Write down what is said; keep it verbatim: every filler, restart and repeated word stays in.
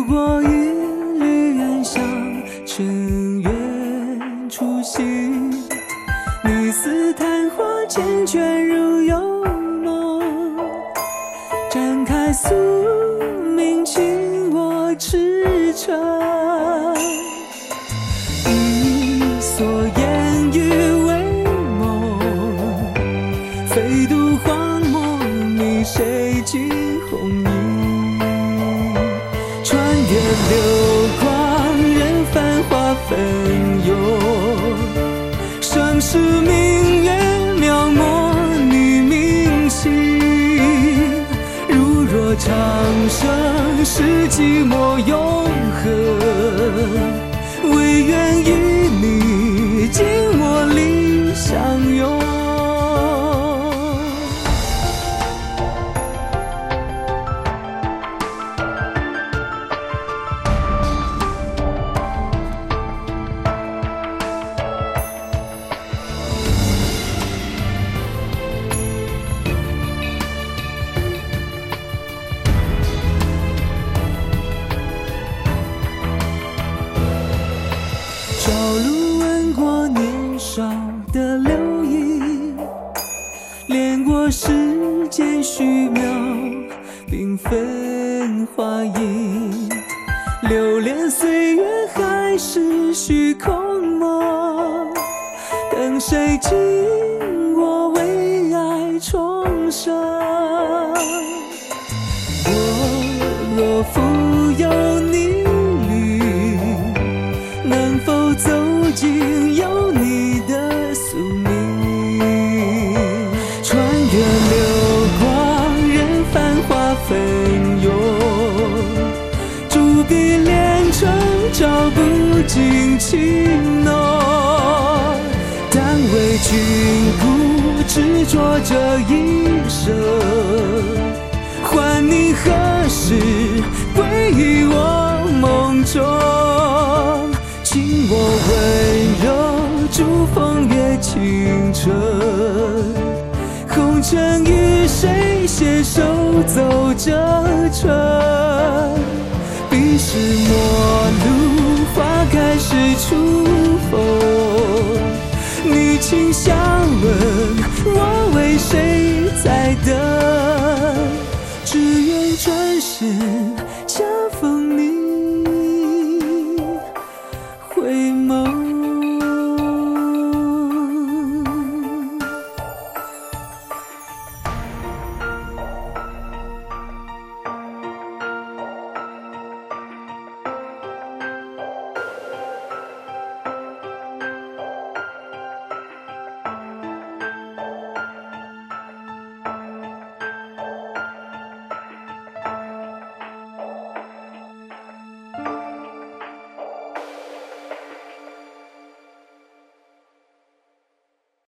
过一缕暗香，尘缘初息。你似昙花缱绻如幽梦，展开宿命，请我驰骋。一所烟雨为梦，飞渡荒漠，迷谁惊红衣？穿越流光，任繁华纷涌，盛世明月描摹你明星。如若长生是寂寞永恒，唯愿与你紧握里相拥。朝露吻过年少的流萤，恋过世间虚渺缤纷花影。留恋岁月还是虚空梦，等谁敬我为爱重生。我若负有你侣，能否走进有你的宿命？穿越流光，任繁华纷涌，竹笔炼成照不尽情浓。但为君故，执着这一生，还你何时归于我梦中？请我温柔逐风月倾城，红尘与谁携手走这春？彼时陌路，花开时重逢。你轻笑问，我为谁在等？只愿转身